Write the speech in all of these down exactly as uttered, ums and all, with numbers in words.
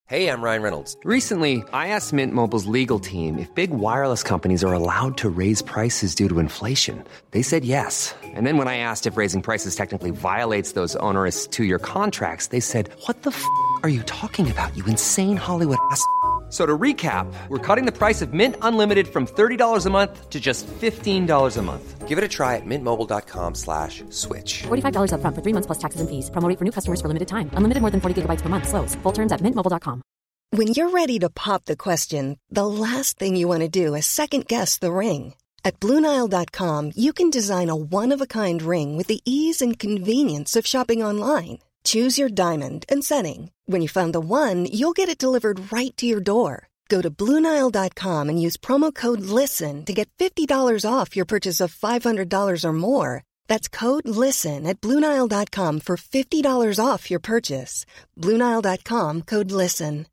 Hey, I'm Ryan Reynolds. Recently, I asked Mint Mobile's legal team if big wireless companies are allowed to raise prices due to inflation. They said yes. And then when I asked if raising prices technically violates those onerous two-year contracts, they said, "What the f*** are you talking about, you insane Hollywood ass?" So to recap, we're cutting the price of Mint Unlimited from thirty dollars a month to just fifteen dollars a month. Give it a try at mintmobile.com slash switch. forty-five dollars up front for three months plus taxes and fees. Promo rate for new customers for limited time. Unlimited more than forty gigabytes per month. Slows full terms at mint mobile dot com. When you're ready to pop the question, the last thing you want to do is second-guess the ring. At Blue Nile dot com, you can design a one-of-a-kind ring with the ease and convenience of shopping online. Choose your diamond and setting. When you find the one, you'll get it delivered right to your door. Go to Blue Nile dot com and use promo code LISTEN to get fifty dollars off your purchase of five hundred dollars or more. That's code LISTEN at Blue Nile dot com for fifty dollars off your purchase. Blue Nile dot com, code LISTEN.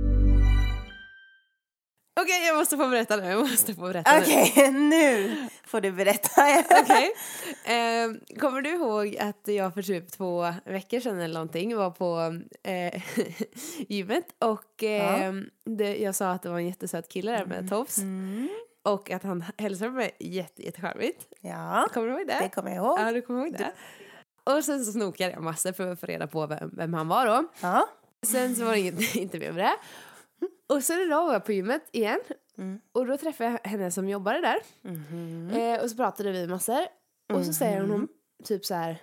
Okej, okay, jag måste få berätta nu. Jag måste få berätta Okej, okay, nu får du berätta. Okej. Okay. Eh, kommer du ihåg att jag för typ två veckor sedan eller någonting var på eh, gymmet och eh, ja. det, jag sa att det var en jättesöt kille där med mm. tofs. Mm. Och att han hälsade mig jätte, jättecharmigt. Ja, kommer du ihåg det? Det kommer jag ihåg. Ja, du kommer ihåg det. Och sen så snokade jag massor för att få reda på vem, vem han var då. Ja. Sen så var det inget, inte mer med det. Och så idag var jag på gymmet igen. Mm. Och då träffade jag henne som jobbade där. Mm. Eh, och så pratade vi massor. Mm. Och så säger hon typ så här,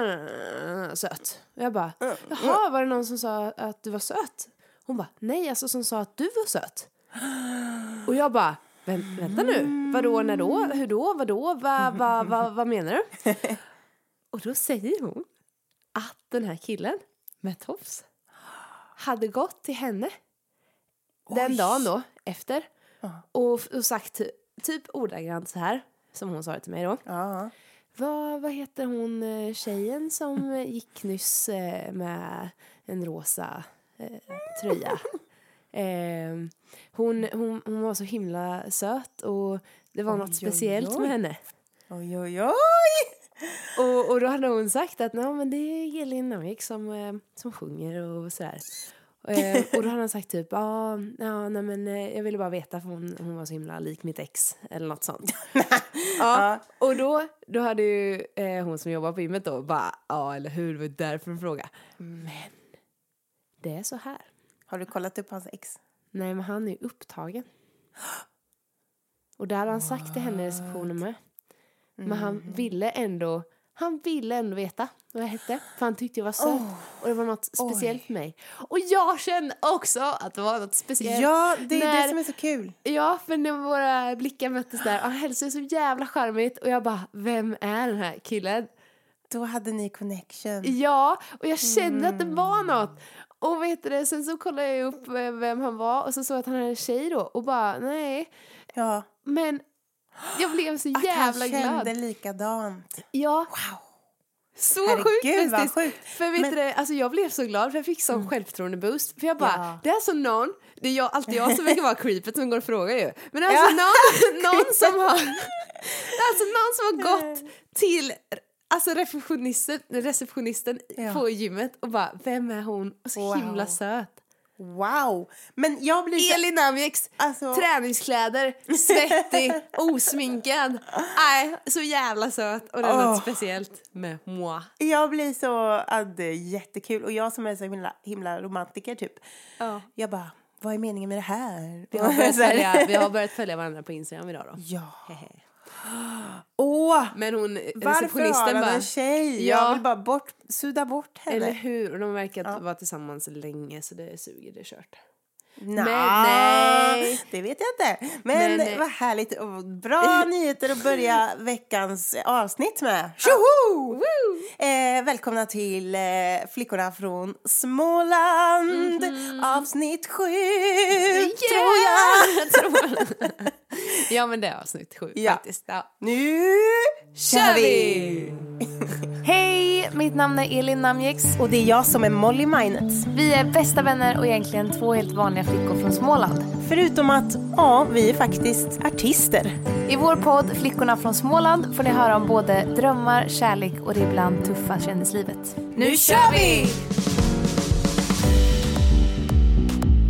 söt. Och jag bara, jaha, var det någon som sa att du var söt? Hon bara, nej, alltså som sa att du var söt. Och jag bara, Vänt, vänta nu, vadå, när då, hur då, vadå, vad va, va, va menar du? Och då säger hon att den här killen med tofs hade gått till henne den Oj. dagen då, efter och, och sagt typ ordagrant så här, som hon sa det till mig då. Ja. Vad, vad heter hon, tjejen som gick nyss med en rosa eh, tröja? Eh, hon, hon, hon var så himla söt och det var oj, något speciellt oj, oj. med henne. Oj, oj, oj! Och, och då hade hon sagt att nej, men det är Elin Namik som, som sjunger och sådär. Eh, och då hade han sagt typ ja, ja nej, men jag ville bara veta för hon, hon var så himla lik mitt ex eller något sånt. Ja, och då, då hade ju eh, hon som jobbar på gymmet då bara ja, eller hur, det var därför en fråga. Men det är så här. Har du kollat upp hans ex? Nej, men han är ju upptagen. Och där hade han sagt till henne i receptionen med. Men mm. han ville ändå han ville ändå veta vad jag hette. För han tyckte jag var söt. Oh. Och det var något speciellt med mig. Och jag kände också att det var något speciellt. Ja, det är när, det som är så kul. Ja, för när våra blickar möttes där. Han hälsade så jävla charmigt. Och jag bara, vem är den här killen? Då hade ni connection. Ja, och jag kände mm. att det var något. Och vet du, sen så kollade jag upp vem han var. Och så såg jag att han hade en tjej då. Och bara, nej. Ja. Men jag blev så jävla glad. Att han kände likadant. Ja. Wow. Så Herregud, sjukt. vad sjukt. För vet Men... du, alltså jag blev så glad. För jag fick sån mm. självförtroende boost. För jag bara, ja. det är så någon. Det är jag, alltid jag som verkar vara creepet som går och frågar ju. Men alltså ja. någon, någon som har alltså någon som har gått till alltså receptionisten, receptionisten ja. på gymmet och bara, vem är hon? Och så wow. himla söt. Wow. Men jag blir så... Elin Namix, alltså... träningskläder, svettig, osminkad. Nej, så jävla söt. Och det är oh. något speciellt med moi. Jag blir så, ja, det är jättekul. Och jag som är så himla, himla romantiker typ. Oh. Jag bara, vad är meningen med det här? Vi har börjat följa, vi har börjat följa varandra på Instagram idag då. Ja. Åh, men hon, varför har han en tjej? Ja. Jag vill bara bort, sudda bort henne. Eller hur? Och de verkar ja. vara tillsammans länge så det suger, det är kört. Nah, men, nej, det vet jag inte. Men, men vad härligt och bra nyheter att börja veckans avsnitt med. Tjoho! Eh, välkomna till eh, Flickorna från Småland. Mm-hmm. Avsnitt sju, yeah! tror jag. tror ja, men det är avsnitt sju ja. faktiskt. Ja. Nu kör vi! Hej, mitt namn är Elin Namjeks. Och det är jag som är Molly Minets. Vi är bästa vänner och egentligen två helt vanliga flickor från Småland. Förutom att, ja, vi är faktiskt artister. I vår podd Flickorna från Småland får ni höra om både drömmar, kärlek och det ibland tuffa kändislivet. Nu kör vi!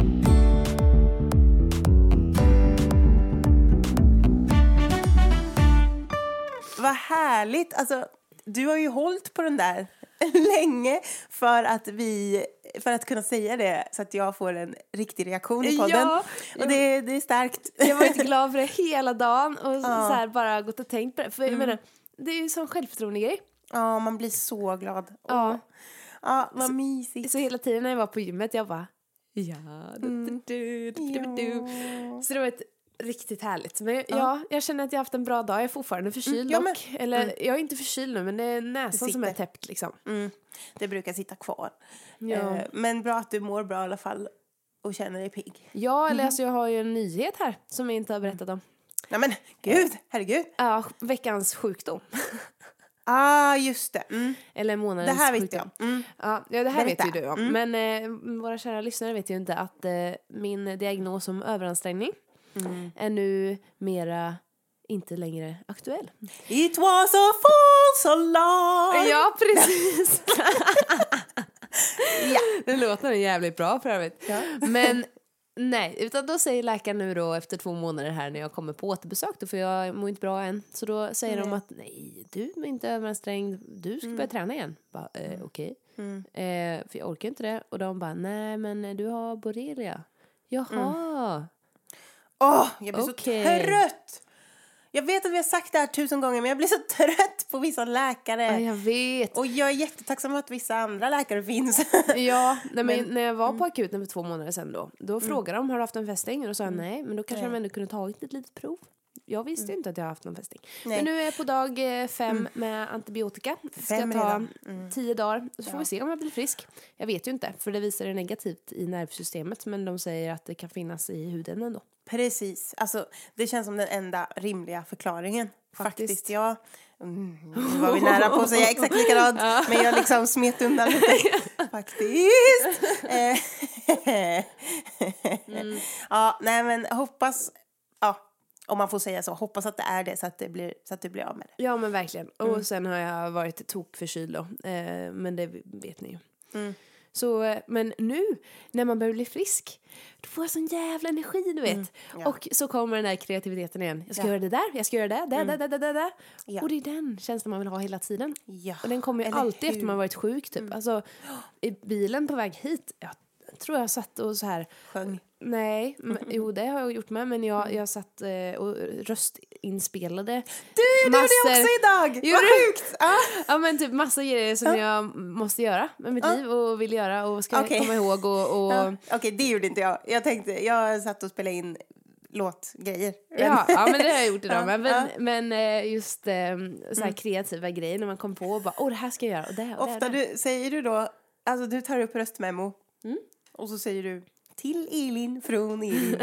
härligt. Alltså, du har ju hållit på den där länge för att vi för att kunna säga det så att jag får en riktig reaktion i podden. Ja, och det, det är starkt. Jag var inte glad för det hela dagen och ja. så här bara gått och tänkt på det. För jag mm. menar, det är ju sån självförtroende grej. Ja, man blir så glad. Ja. Ja, vad så, mysigt. Så hela tiden när jag var på gymmet jag bara ja, mm. du, du, du, du, du. Ja. Så det var ett riktigt härligt. Men ja. ja, jag känner att jag har haft en bra dag. Jag är fortfarande förkyld mm, ja, men, dock. Eller mm. jag är inte förkyld nu, men det är näsan det som är täppt liksom. Mm. Det brukar sitta kvar. Ja. Eh, men bra att du mår bra i alla fall och känner dig pigg. Ja, eller mm. alltså jag har ju en nyhet här som jag inte har berättat om. Nej men, gud, herregud. Ja, veckans sjukdom. Ah, just det. Mm. Eller månadens det här vet sjukdom. jag. Mm. Ja, ja, det här Berätta. vet ju du om. Mm. Men eh, våra kära lyssnare vet ju inte att eh, min diagnos om överansträngning mm. är nu mera inte längre aktuell. It was a false alarm. Ja, precis. Ja, den låter jävligt bra för övrigt. Ja. Men nej, utan då säger läkaren nu då efter två månader här när jag kommer på återbesök då, för jag mår inte bra än. Så då säger mm. de att nej, du är inte överansträngd, du ska mm. börja träna igen. Bara, eh, okej. Okay. Mm. Eh, för jag orkar inte det. Och de bara, nej men du har borrelia. Jaha. Mm. Åh, oh, jag blir okay. så trött. Jag vet att vi har sagt det här tusen gånger, men jag blir så trött på vissa läkare. Ja, jag vet. Och jag är jättetacksam att vissa andra läkare finns. Ja, nej, men när jag var på akuten för två månader sedan då, då mm. frågade de, har du haft en fästing? Och då sa jag nej, men då kanske nej. de ändå kunde tagit ett litet prov. Jag visste mm. inte att jag har haft någon fästing. Nej. Men nu är jag på dag fem mm. med antibiotika. Det ska fem ta mm. tio dagar. Så får ja. vi se om jag blir frisk. Jag vet ju inte, för det visar det negativt i nervsystemet. Men de säger att det kan finnas i huden ändå. Precis. Alltså, det känns som den enda rimliga förklaringen. Faktiskt, Faktiskt ja. Mm, nu var vi nära på att säga exakt likadant. Ja. Men jag liksom smet undan lite. Faktiskt. mm. Ja, nej men hoppas... Ja. Om man får säga så. Hoppas att det är det så att det blir, så att du blir av med det. Ja men verkligen. Mm. Och sen har jag varit tokförkyld då. Eh, men det vet ni ju. Mm. Så, men nu när man börjar bli frisk då får jag sån jävla energi du vet. Mm. Ja. Och så kommer den här kreativiteten igen. Jag ska ja. göra det där, jag ska göra det där, mm. där, där, där, där. Ja. Och det är den känslan man vill ha hela tiden. Ja. Och den kommer ju Eller alltid hur? efter man varit sjuk typ. Mm. Alltså i bilen på väg hit, jag tror jag satt och så här sjöng. Nej, men, jo det har jag gjort med. Men jag, jag satt eh, och röstinspelade. Du gjorde massor, det också idag! Vad sjukt! Ah. Ja men typ massa grejer som ah. jag måste göra med mitt ah. liv och vill göra och ska okay. komma ihåg. Och, och... Ja. Okej, okay, det gjorde inte jag. Jag tänkte, jag satt och spelade in låtgrejer. Ja, ja men det har jag gjort idag. Men, ja. men just eh, så här kreativa mm. grejer när man kom på och bara, åh det här ska jag göra. Och det, och Ofta det, du, säger du då, alltså du tar upp röstmemo mm. och så säger du till Elin från Elin.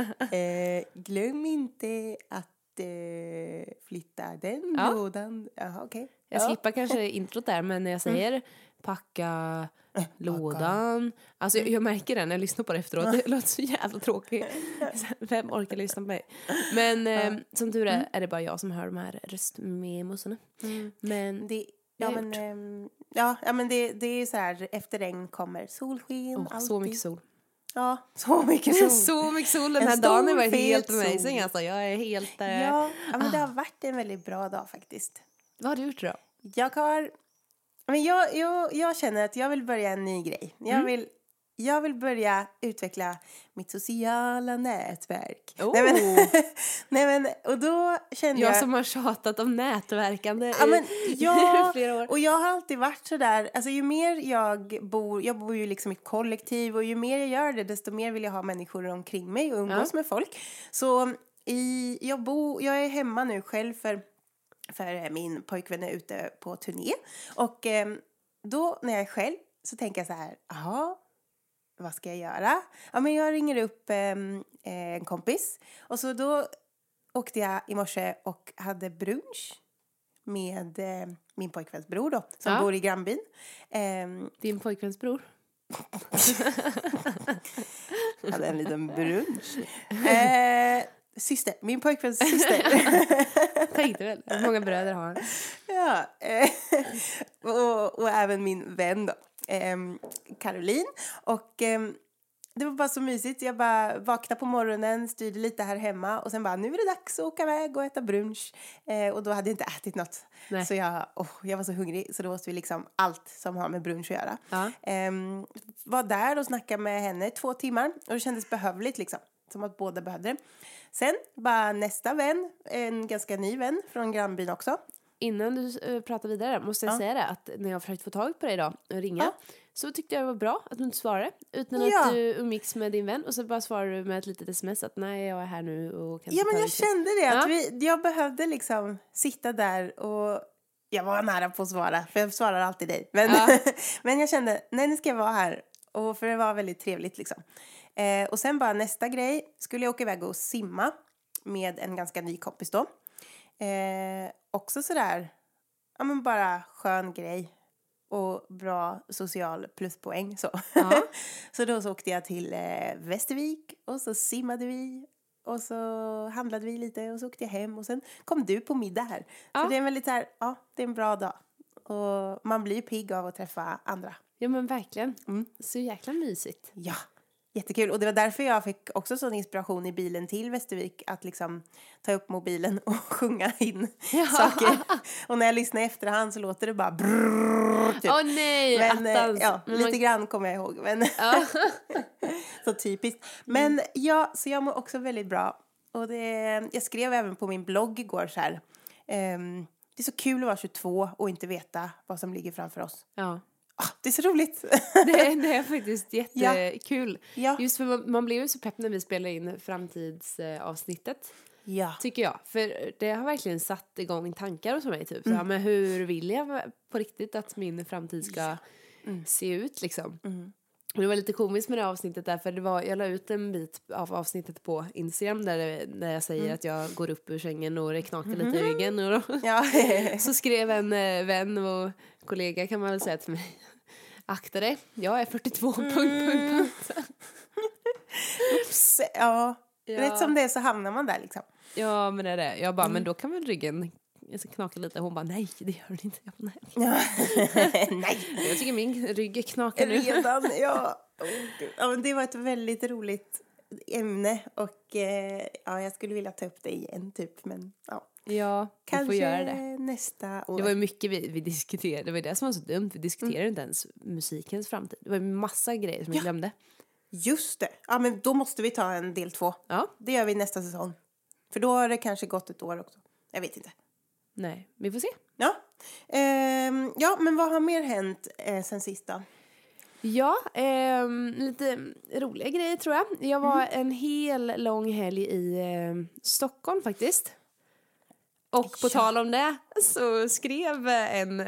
eh, glöm inte att eh, flytta den ja. lådan. Jaha, okej. Okay. Jag ja. skippar kanske introt där, men när jag säger mm. packa äh, lådan. Packa. Alltså jag, jag märker det när jag lyssnar på det efteråt. Det låter så jävla tråkigt. Vem orkar lyssna på mig? Men eh, som tur är, mm. är det bara jag som hör de här röstmemosarna. Mm. Men det Ja men, ähm, ja, ja, men det, det är så här, efter regn kommer solsken. Oh, så mycket sol. Ja, så mycket sol. Så mycket sol den här en dagen har varit helt amazing. Alltså, jag är helt... Äh... Ja, ja, men det har varit en väldigt bra dag faktiskt. Vad har du gjort då? Jag har... Men jag, jag, jag känner att jag vill börja en ny grej. Jag mm. vill... Jag vill börja utveckla mitt sociala nätverk. Oh. Nej, men, nej men, och då kände jag... Jag som har tjatat om nätverkande ja, men, i ja, flera år. Och jag har alltid varit så där. Alltså ju mer jag bor... Jag bor ju liksom i ett kollektiv. Och ju mer jag gör det, desto mer vill jag ha människor omkring mig och umgås ja. med folk. Så i, jag, bo, jag är hemma nu själv för, för min pojkvän är ute på turné. Och eh, då när jag är själv så tänker jag så här... Aha, vad ska jag göra? Ja, men jag ringer upp eh, en kompis. Och så då åkte jag i morse och hade brunch med eh, min pojkväns bror då. Som ja. bor i grannbyn. Eh, Din pojkväns bror? hade en liten brunch. Eh, syster. Min pojkväns syster. Tänkte väl. Hur många bröder har han? Ja. Eh, och, och även min vän då. Eh, Caroline och eh, det var bara så mysigt. Jag bara vaknade på morgonen, styrde lite här hemma. Och sen bara, nu är det dags att åka iväg och äta brunch. Eh, och då hade jag inte ätit något. Nej. Så jag, oh, jag var så hungrig. Så då måste vi liksom allt som har med brunch att göra. Ja. Eh, var där och snackade med henne två timmar. Och det kändes behövligt liksom. Som att båda behövde det. Sen bara nästa vän, en ganska ny vän från grannbyn också. Innan du uh, pratar vidare måste jag ja. säga det, att när jag försökte få tag på dig idag och ringa ja. så tyckte jag det var bra att du inte svarade. Utan ja. att du umgicks med din vän och så bara svarade du med ett litet sms att nej, jag är här nu och kan Ja, men jag lite. kände det. Ja. Att vi, jag behövde liksom sitta där och jag var nära på att svara, för jag svarar alltid dig. Men, ja. men jag kände, nej nu ska jag vara här. Och för det var väldigt trevligt liksom. Eh, och sen bara nästa grej, skulle jag åka iväg och simma med en ganska ny kompis då. Eh, också sådär, ja men bara skön grej och bra social pluspoäng så. Ja. Så då så åkte jag till eh, Västervik och så simmade vi och så handlade vi lite och så åkte jag hem och sen kom du på middag här. Ja. Så det är väldigt så här, ja det är en bra dag och man blir pigg av att träffa andra. Ja men verkligen, mm. så jäkla mysigt. Ja. Jättekul. Och det var därför jag fick också sån inspiration i bilen till Västervik. Att liksom ta upp mobilen och sjunga in ja. saker. Och när jag lyssnar i efterhand så låter det bara brrrr, typ. Åh nej, men, attans. Ja, men lite man... grann kommer jag ihåg. Men ja. Så typiskt. Men mm. ja, så jag mår också väldigt bra. Och det, jag skrev även på min blogg igår så här. Um, det är så kul att vara tjugotvå och inte veta vad som ligger framför oss. Ja. Ah, det är så roligt. det, det är faktiskt jättekul. Ja. Ja. Just för man, man blev ju så pepp när vi spelade in framtidsavsnittet. Ja. Tycker jag. För det har verkligen satt igång tankar hos mig. Typ. Så, mm. ja, men hur vill jag på riktigt att min framtid ska ja. mm. se ut liksom. Mm. Och det var lite komiskt med det avsnittet där. För det var, jag la ut en bit av avsnittet på Instagram. Där, det, där jag säger mm. att jag går upp ur sängen och det knakar mm. lite i ryggen. Och då, ja. så skrev en äh, vän och kollega kan man väl säga till mig. Akta dig, jag är fyrtiotvå, punkt, punkt, punkt. Ups, ja. ja. Rätt som det är så hamnar man där liksom. Ja, men det är det. Jag bara, mm. men då kan väl ryggen knaka lite. Hon bara, nej, det gör den inte. Jag bara, nej. nej. Jag tycker min rygg knakar nu. Redan, ja. Oh, ja. Men det var ett väldigt roligt ämne. Och eh, ja, jag skulle vilja ta upp det igen typ, men ja. Ja, kanske får göra det. Nästa år. Det var ju mycket vi, vi diskuterade. Det var det som var så dumt. Vi diskuterade mm. inte ens musikens framtid. Det var en massa grejer som ja. vi glömde. Just det. Ja, men då måste vi ta en del två. Ja. Det gör vi nästa säsong. För då har det kanske gått ett år också. Jag vet inte. Nej, vi får se. Ja, ehm, ja men vad har mer hänt eh, sen sist då? Ja, eh, lite roliga grejer tror jag. Jag var mm. en hel lång helg i eh, Stockholm faktiskt. Och på ja. tal om det så skrev en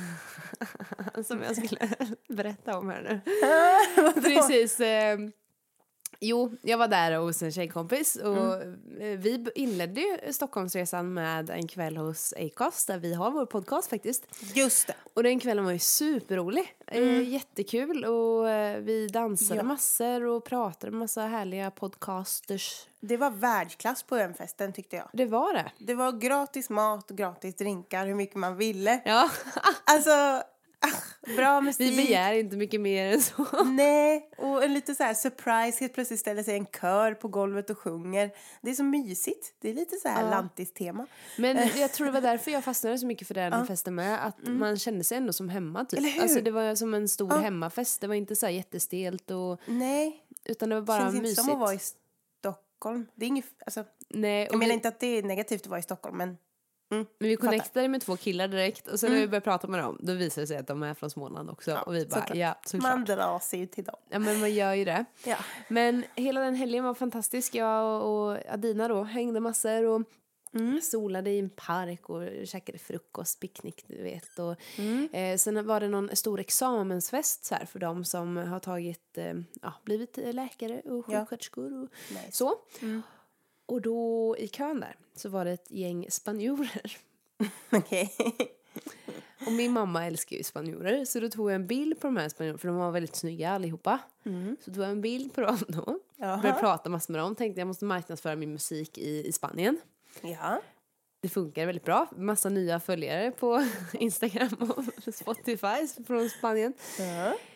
som jag skulle berätta om här nu. Precis. Eh, jo, jag var där hos en tjejkompis och mm. vi inledde ju Stockholmsresan med en kväll hos Acast där vi har vår podcast faktiskt. Just det. Och den kvällen var ju superrolig. Mm. Eh, jättekul och eh, vi dansade ja. massor och pratade med massa härliga podcasters. Det var världsklass på den festen tyckte jag. Det var det. Det var gratis mat och gratis drinkar hur mycket man ville. Ja. Alltså... Bra musik. Vi begär inte mycket mer än så. Nej, och en lite så här surprise. Helt plötsligt ställer sig en kör på golvet och sjunger. Det är så mysigt. Det är lite så här ja. lantis-tema. Men jag tror det var därför jag fastnade så mycket för den ja. festen med. Att mm. man kände sig ändå som hemma typ. Eller hur? Alltså det var som en stor ja. hemmafest. Det var inte så här jättestelt och... Nej. Utan det var bara känns mysigt. Inte som att vara i Stockholm. Det är inget... Alltså, Nej, jag menar vi... inte att det är negativt att vara i Stockholm, men... Mm, men vi connectade med två killar direkt och sen mm. när vi började prata med dem då visade det sig att de är från Småland också ja, och vi bara, såklart. ja såklart. Man drar sig ju till dem. Ja men man gör ju det. Ja. Men hela den helgen var fantastisk. Jag och Adina då hängde massor och mm. solade i en park och käkade frukost, picknick du vet. Och, mm. eh, sen var det någon stor examensfest så här, för dem som har tagit, eh, ja, blivit läkare och sjuksköterskor och nice. så. Mm. Och då i kön där så var det ett gäng spanjorer. Okej. Okay. Och min mamma älskar ju spanjorer. Så då tog jag en bild på de här spanjorerna. För de var väldigt snygga allihopa. Mm. Så tog jag en bild på dem då. Jaha. Började prata massor med dem. Tänkte jag måste marknadsföra min musik i, i Spanien. Ja. Det funkar väldigt bra. Massa nya följare på Instagram och Spotify från Spanien. Ja.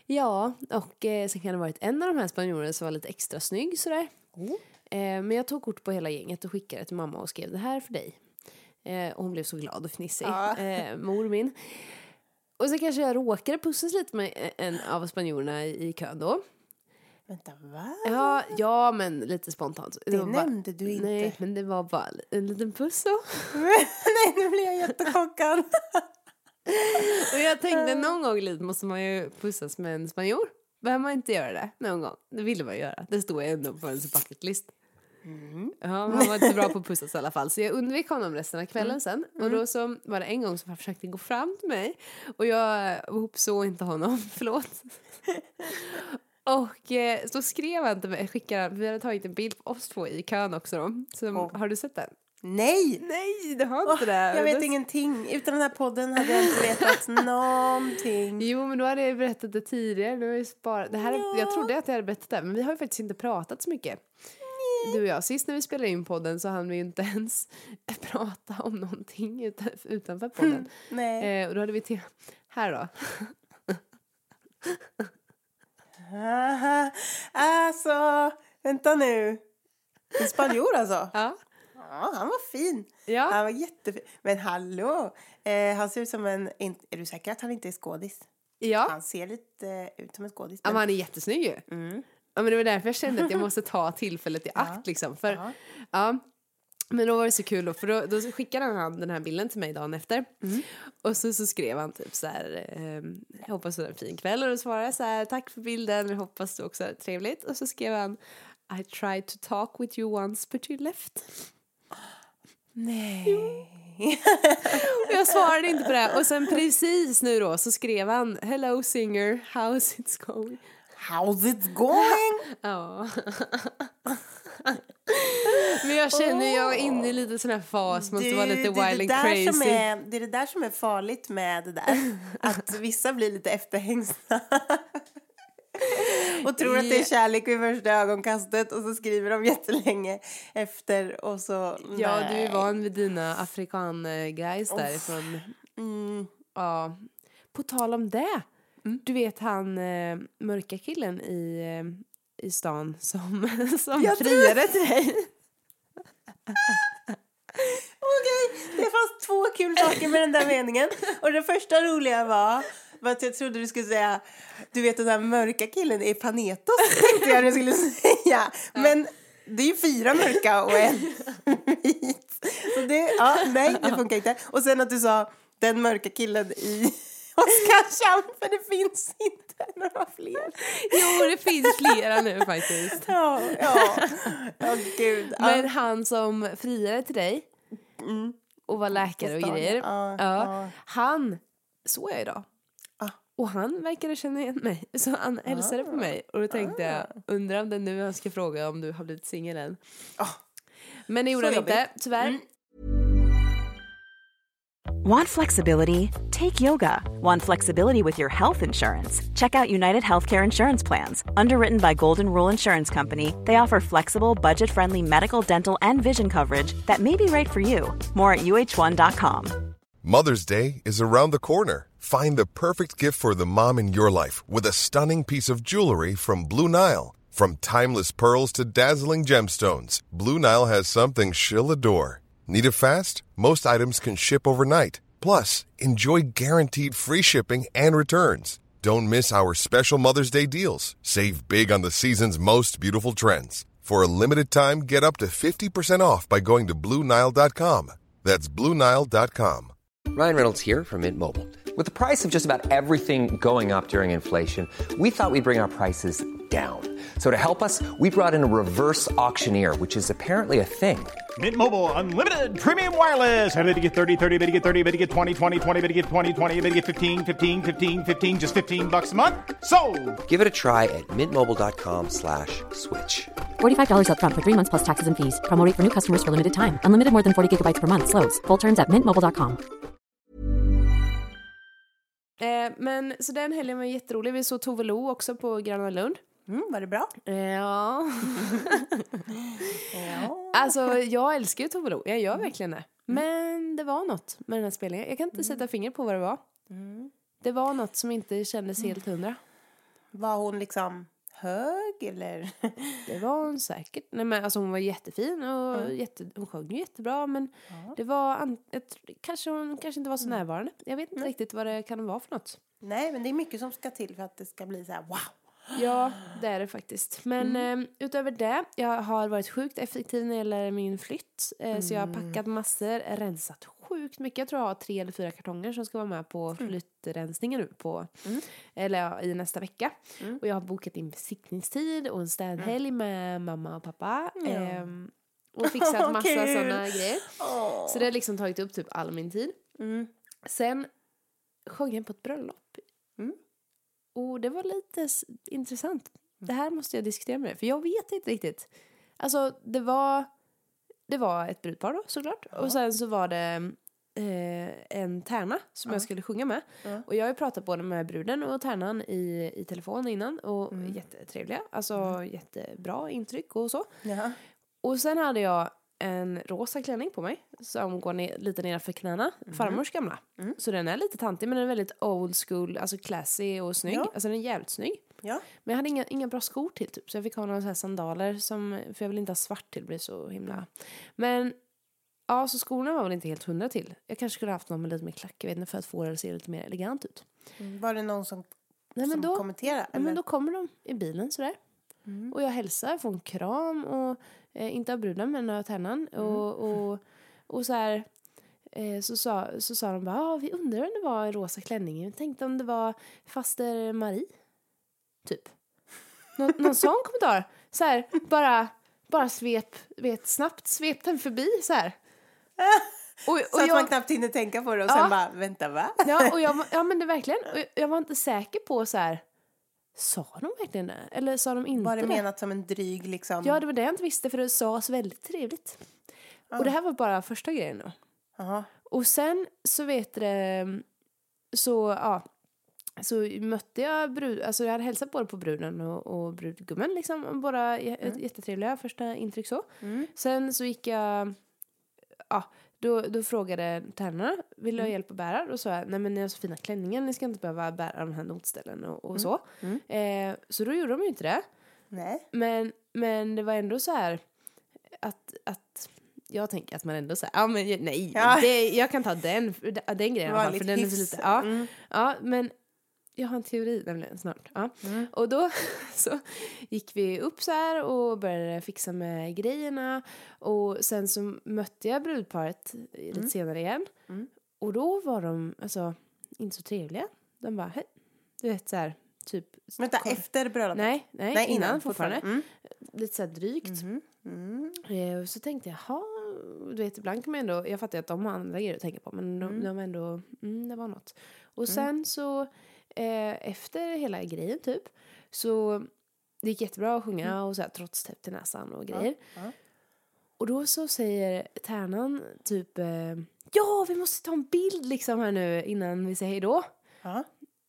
Ja, och eh, sen kan det ha varit en av de här spanjorerna som var lite extra snygg sådär. Mm. Eh, men jag tog kort på hela gänget och skickade till mamma och skrev det här för dig. Eh, och hon blev så glad och fnissig, Ja. eh, mor min. Och så kanske jag råkade pussas lite med en av spanjorerna i, i kön då. Vänta, va? Ja, ja, men lite spontant. Det var bara, nämnde du inte. Nej, men det var bara en liten puss så. Nej, nu blir jag jättechockad. Och jag tänkte någon gång i livet måste man ju pussas med en spanjor. Behöver man inte göra det någon gång? Det ville man göra. Det stod ändå på en bucket list. Mm. Ja, han var inte så bra på att pussas i alla fall. Så jag undvek honom resten av kvällen mm. sen. Och då så var det en gång som han försökte gå fram till mig. Och jag uppsåg inte honom. Förlåt. Och eh, så skrev han till mig. Skickade, vi hade tagit en bild på oss två i kön också då. Så, oh. Har du sett den? Nej! Nej, det har inte oh, det. Jag vet det... ingenting. Utan den här podden hade jag inte vetat någonting. Jo, men då hade jag berättat det tidigare. Nu har jag, sparat... det här är... ja. Jag trodde att jag hade berättat det. Men vi har ju faktiskt inte pratat så mycket. Nej. Du och jag. Sist när vi spelade in podden så hann vi ju inte ens prata om någonting utan, utanför podden. Mm, nej. Eh, och då hade vi till... Här då. Aha. Alltså, vänta nu. En spanjor alltså? Ja. Ja, han var fin. Ja. Han var jättefin. Men hallå, eh, han ser ut som en... Är du säker att han inte är skådis? Ja. Han ser lite eh, ut som en skådis. Men... Ja, men han är jättesnygg ju. Mm. Ja, men det var därför jag kände att jag måste ta tillfället i akt ja. liksom. För, ja. ja. Men då var det så kul då, för då, då skickade han den här bilden till mig dagen efter. Mm. Och så, så skrev han typ så här, eh, jag hoppas du har en fin kväll. Och då svarade jag så här, tack för bilden, jag hoppas du också är trevligt. Och så skrev han, I tried to talk with you once but you left. Nej. Och jag svarade inte på det. Och sen precis nu då så skrev han, hello singer, how's it going? How's it going? Ja. Men jag känner oh. jag är inne i lite sån här fas. Måste du, vara lite wild and crazy. Som är, det är det där som är farligt med det där. Att vissa blir lite efterhängsna. Och tror att det är kärlek vid första ögonkastet. Och så skriver de jättelänge efter. Och så, ja, nej. du är van vid dina afrikan-guys därifrån. Mm, ja. På tal om det. Mm. Du vet han eh, mörka killen i, eh, i stan som, som ja, friade till dig. Okej, det fanns två kul saker med den där meningen. Och det första roliga var, var att jag trodde du skulle säga, du vet den där mörka killen är Panetos, tänkte jag du skulle säga. Ja. Men det är ju fyra mörka och en vit. Så det, ja, nej, det funkar inte. Och sen att du sa, den mörka killen i Oskarshamn, för det finns inte några fler. Jo, det finns flera nu faktiskt. Ja, ja. Ja, gud. Men han som friade till dig mm. och var läkare och grejer, ja, ja, ja. han såg jag idag. Ah. Och han verkade känna igen mig. Så han hälsade ah. på mig. Och då tänkte ah. jag, undrar om det nu jag ska fråga om du har blivit singel än. Ah. Men det gjorde han inte, tyvärr. Mm. Want flexibility? Take yoga. Want flexibility with your health insurance? Check out United Healthcare Insurance Plans. Underwritten by Golden Rule Insurance Company, they offer flexible, budget-friendly medical, dental, and vision coverage that may be right for you. More at U H one dot com. Mother's Day is around the corner. Find the perfect gift for the mom in your life with a stunning piece of jewelry from Blue Nile. From timeless pearls to dazzling gemstones, Blue Nile has something she'll adore. Need it fast? Most items can ship overnight. Plus, enjoy guaranteed free shipping and returns. Don't miss our special Mother's Day deals. Save big on the season's most beautiful trends. For a limited time, get up to fifty percent off by going to Blue Nile dot com. That's Blue Nile dot com. Ryan Reynolds here from Mint Mobile. With the price of just about everything going up during inflation, we thought we'd bring our prices down. So to help us, we brought in a reverse auctioneer, which is apparently a thing. Mint Mobile Unlimited Premium Wireless. How to get thirty, thirty, how to get thirty, how to get twenty, twenty, twenty, how to get twenty, twenty, how to get fifteen, fifteen, fifteen, fifteen, just fifteen bucks a month? Sold! Give it a try at mintmobile.com slash switch. forty-five dollars up front for three months plus taxes and fees. Promo rate for new customers for limited time. Unlimited more than forty gigabytes per month. Slows full terms at mint mobile dot com. Eh, men så den helgen var jätterolig. Vi såg Tove Lo också på Gröna Lund. Mm, var det bra? Ja. ja. Alltså, jag älskar ju Tove Lo. Jag gör verkligen det. Men det var något med den här spelningen. Jag kan inte mm. sätta finger på vad det var. Mm. Det var något som inte kändes helt hundra. Var hon liksom hög eller? Det var hon säkert. Nej, men alltså hon var jättefin och mm. jätte, hon sjöng jättebra. Men ja. det var, ett, kanske hon kanske inte var så mm. närvarande. Jag vet inte mm. riktigt vad det kan vara för något. Nej, men det är mycket som ska till för att det ska bli så här wow. Ja, det är det faktiskt. Men mm. eh, utöver det, jag har varit sjukt effektiv när det gäller min flytt. Eh, mm. Så jag har packat massor, rensat sjukt mycket. Jag tror jag har tre eller fyra kartonger som ska vara med på flyttrensningen nu på, mm. eller ja, i nästa vecka. Mm. Och jag har bokat in besiktningstid och en städhelg mm. med mamma och pappa. Mm. Eh, och fixat massa okay. sådana grejer. Oh. Så det har liksom tagit upp typ all min tid. Mm. Sen sjöng jag på ett bröllop. Mm. Och det var lite s- intressant. Det här måste jag diskutera med dig. För jag vet inte riktigt. Alltså det var, det var ett brudpar då såklart. Ja. Och sen så var det eh, en tärna som ja. jag skulle sjunga med. Ja. Och jag har ju pratat både med bruden och tärnan i, i telefon innan. Och mm. jättetrevliga. Alltså mm. jättebra intryck och så. Ja. Och sen hade jag en rosa klänning på mig som går ner, lite nedanför knäna. Mm. Farmors gamla. Mm. Så den är lite tantig men den är väldigt old school, alltså classy och snygg. Ja. Alltså den är jävligt snygg. Ja. Men jag hade inga, inga bra skor till typ. Så jag fick ha några så här sandaler som, för jag vill inte ha svart till, det blir så himla. Men ja, så skorna var väl inte helt hundra till. Jag kanske skulle ha haft någon med lite mer klack, jag vet inte, för att få det att se lite mer elegant ut. Mm. Var det någon som, nej, men som då, kommenterade? Nej, men då kommer de i bilen sådär. Mm. Och jag hälsar, får en kram och eh, inte av bruden men av tärnan mm. och, och, och så här eh, så, sa, så sa de bara, ah, vi undrar om det var en rosa klänning. Jag tänkte om det var faster Marie typ. Nå, någon sån kommentar. Så här, bara, bara svep, vet, snabbt svep den förbi så här. Och, och så att jag, man knappt hinner tänka på det och ja, sen bara, vänta va? Ja, och jag, ja men det verkligen, och jag var inte säker på så här. Sa de verkligen det? Eller sa de inte det? Var det menat som en dryg liksom? Ja, det var det jag inte visste för det sades väldigt trevligt. Ah. Och det här var bara första grejen då. Aha. Och sen så vet det så ja så mötte jag brud, alltså jag hade hälsat både på bruden och, och brudgummen liksom, bara j- mm. jättetrevliga första intryck så. Mm. Sen så gick jag ja Då, då frågade tärnorna, vill du ha hjälp att bära? Då sa jag, nej men ni har så fina klänningar, ni ska inte behöva bära de här notställen och, och mm. så. Mm. Eh, så då gjorde de ju inte det. Nej. Men, men det var ändå så här att, att jag tänker att man ändå säger, ja men nej, ja. Det, jag kan ta den, den grejen. Fall, för den är så lite, ja, mm. ja, men jag har en teori nämligen snart. Ja. Mm. Och då så gick vi upp så här och började fixa med grejerna. Och sen så mötte jag brudparet lite mm. senare igen. Mm. Och då var de alltså inte så trevliga. De bara, hej. Du vet så här, typ. Vänta, kom. Efter bröllopet? Nej, nej, nej innan, innan fortfarande. fortfarande. Mm. Lite så här drygt. Mm. Mm. Och så tänkte jag, jaha, du vet ibland kan man ändå, jag fattar att de har andra grejer att tänka på. Men de, mm. de ändå, mm, det var något. Och sen mm. så Eh, efter hela grejen typ så det gick jättebra att sjunga mm. och så här, trots täpp till näsan och grejer. Ja, ja. Och då så säger tärnan typ eh, ja, vi måste ta en bild liksom här nu innan vi säger hej då. Ja.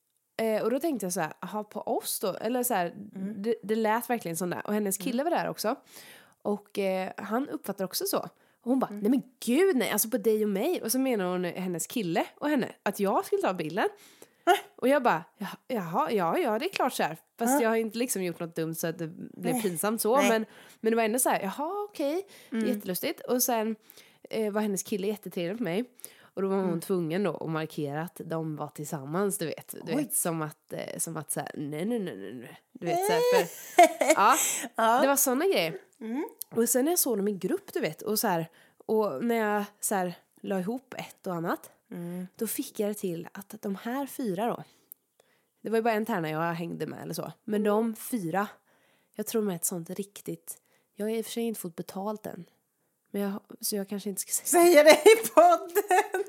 Eh, och då tänkte jag så här, aha, på oss då? Eller så här, mm. det, det lät verkligen sån där. Och hennes kille mm. var där också. Och eh, han uppfattar också så. Och hon bara, mm. nej men gud nej, alltså på dig och mig. Och så menar hon hennes kille och henne, att jag skulle ta bilden. Och jag bara, jaha, ja, ja, det är klart så här. Fast ja. jag har inte liksom gjort något dumt så att det blev Nej. pinsamt så. Men, men det var ändå så här, jaha, okej. Okay. Mm. Jättelustigt. Och sen eh, var hennes kille jättetrevlig på mig. Och då var hon mm. tvungen då att markera att de var tillsammans, du vet. Du vet som att, eh, som att så här, nej, nej, nej, nej. Du vet så här, för, ja, ja, det var såna grejer. Mm. Och sen när jag såg dem i grupp, du vet. Och så här, och när jag så här la ihop ett och annat. Mm. Då fick jag det till att de här fyra då. Det var ju bara en tärna jag hängde med eller så. Men de fyra. Jag tror med ett sånt riktigt. Jag har i och för sig inte fått betalt än. Men jag, så jag kanske inte ska säga. Säger det i podden.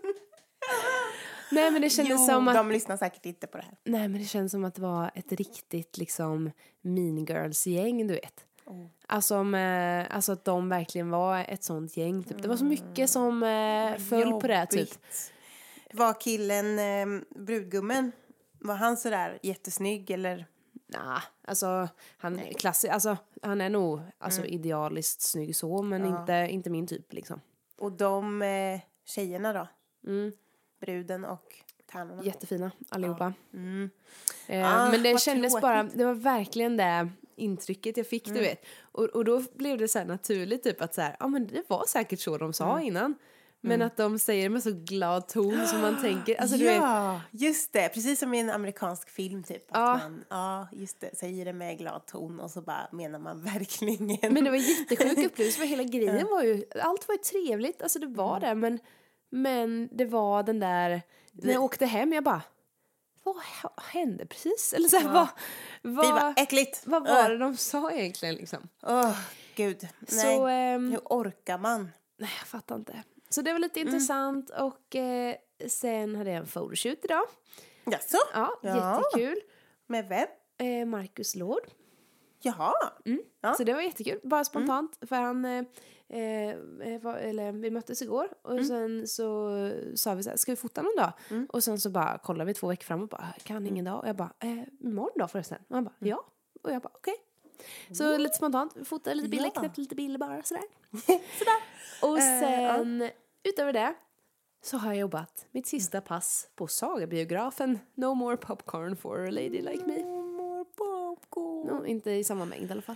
Nej men det kändes jo, som att. de lyssnar säkert inte på det här. Nej men det känns som att det var ett riktigt liksom mean girls gäng, du vet. Oh. Alltså, med, alltså att de verkligen var ett sånt gäng typ. Det var så mycket som eh, föll Jobbigt. på det typ. Var killen, eh, brudgummen, var han sådär jättesnygg eller? Nah, alltså han är klassisk, alltså han är nog alltså mm. idealiskt snygg så, men ja. inte, inte min typ liksom. Och de eh, tjejerna då? Mm. Bruden och tärnorna. Jättefina allihopa. Ja. Mm. Eh, Ah, men det vad kändes tråkigt. bara, det var verkligen det intrycket jag fick, mm. du vet. Och, och då blev det så här naturligt typ att så här, ja men det var säkert så de sa mm. innan. Men mm. att de säger det med så glad ton som man tänker. Alltså, du ja, vet. Just det. Precis som i en amerikansk film typ. Att ja. Man, ja, just det. Säger det med glad ton och så bara menar man verkligen. Men det var jättesjuk upplevelse för hela grejen ja. var ju, allt var ju trevligt. Alltså det var mm. det. Men, men det var den där, när jag åkte hem jag bara, vad hände precis? Eller så här, ja. vad, vad, det var äckligt. Vad var det de sa egentligen liksom? Åh, oh, gud. Nej. Så, ähm, hur orkar man? Nej, jag fattar inte. Så det var lite mm. intressant och eh, sen hade jag en photoshoot idag. Jaså? Ja, ja, jättekul. Med vem? Eh, Marcus Lord. Jaha. Mm. Ja. Så det var jättekul, bara spontant. Mm. För han, eh, var, eller vi möttes igår och mm. sen så sa vi så här, ska vi fota någon dag? Mm. Och sen så bara kollade vi två veckor fram och bara, kan ingen dag? Och jag bara, eh, imorgon dag förresten. Och han bara, mm. ja. Och jag bara, okej. Okay. Så lite spontant, vi fotade lite bilder, ja. knäppte lite bilder bara sådär. sådär. Och sen, uh, uh. utöver det, så har jag jobbat mitt sista pass på Sagabiografen. No more popcorn for a lady like me. No more popcorn. No, inte i samma mängd i alla fall.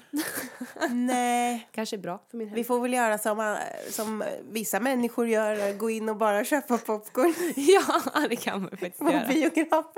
Nej. Kanske bra för min hem. Vi får väl göra som, som vissa människor gör, gå in och bara köpa popcorn. Ja, det kan man faktiskt på göra. Biografer.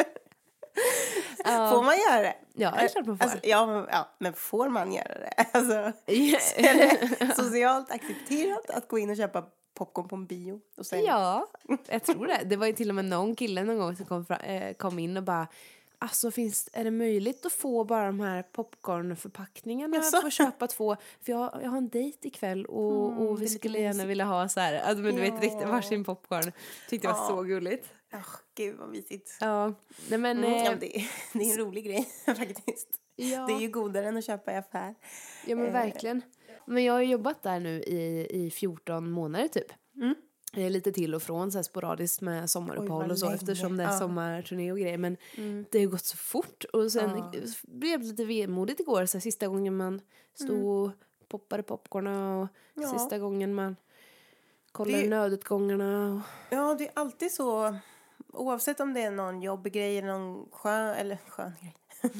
Uh, får man göra det? Ja, det är klart man får. Alltså, ja, men, ja, men får man göra det? Alltså, är det socialt accepterat att gå in och köpa popcorn på en bio? Och sen... Ja, jag tror det. Det var ju till och med någon kille någon gång som kom, fra, eh, kom in och bara, alltså finns, är det möjligt att få bara de här popcornförpackningarna Jaså? för att köpa två? För jag, jag har en dejt ikväll och, mm, och vi skulle gärna vilja ha så här, alltså, men du ja. vet riktigt varsin popcorn. Tyckte det var ja. så gulligt. Åh, oh, gud vad mysigt. Ja, nej men... Mm, eh, ja, det, är, det är en rolig grej faktiskt. Ja. Det är ju godare än att köpa i affär. Ja men eh. verkligen. Men jag har jobbat där nu i, i fjorton månader typ. Mm. Lite till och från så här sporadiskt med sommaruppehåll och så länge. Eftersom det är ja. sommarturné och grejer. Men mm. det har gått så fort. Och sen ja. blev det lite vemodigt igår. Så här, sista gången man stod och mm. poppade popcorna och ja. sista gången man kollade det... nödutgångarna. Och... Ja, det är alltid så. Oavsett om det är någon jobbgrej eller någon skön, eller skön grej.